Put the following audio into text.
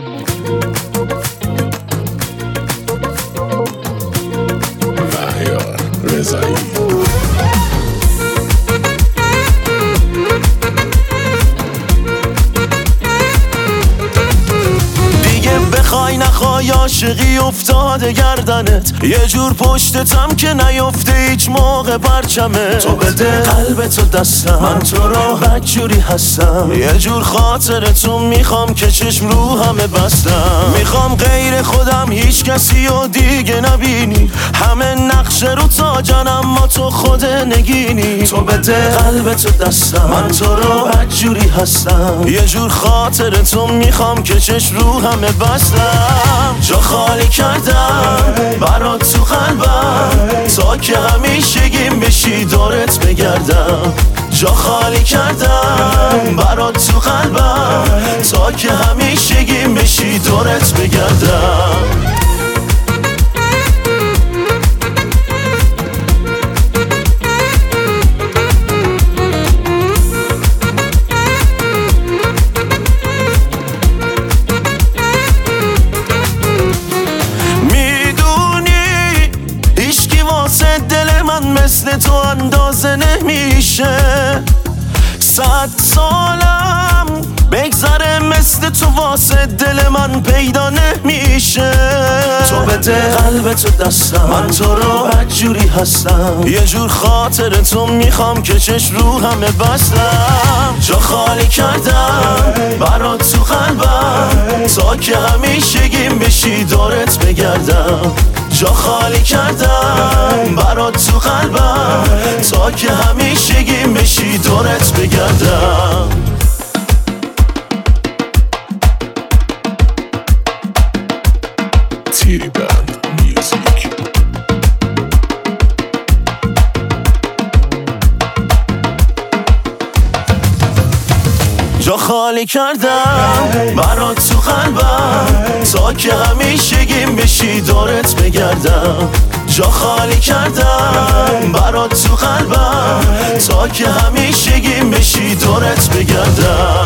مهیار رضایی. بخوای نخوای عاشقی افتاده گردنت، یه جور پشتتم که نیفته هیچ موقع پرچمه. تو بده قلبتو دستم، من تو رو بدجوری هستم، یه جور خاطرتو میخوام که چشم رو همه بستم. میخوام غیر خودم هیچ کسی و دیگه نبینی، همه نقشه رو تاجن اما تو خود نگینی. تو بده قلبتو دستم، من تو رو بدجوری هستم، یه جور خاطرتو میخوام که چشم رو همه بستم. جا خالی کردم برات تو قلبم، تا که همیشگیم بشی دورت بگردم. جا خالی کردم برات تو قلبم، تا که همیشگیم بشی دورت بگردم. مثل تو اندازه نمیشه، 100 سالم بگذره مثل تو واسه دل من پیدا نمیشه. تو بده قلبتو دستم، من تو رو بدجوری هستم، یه جور خاطرتو میخوام که چشم رو همه بستم. جا خالی کردم برات تو قلبم، تا که همیشگیم بشی دورت بگردم. جا خالی کردم برات تو قلبم، تا که همیشگیم بشی دورت بگردم. تیری بند میوزیک. جا خالی کردم برات تو قلبم، تا که همیشگیم بشی دورت بگردم. جا خالی کردم برات تو قلبم، تا که همیشگیم بشی دورت بگردم.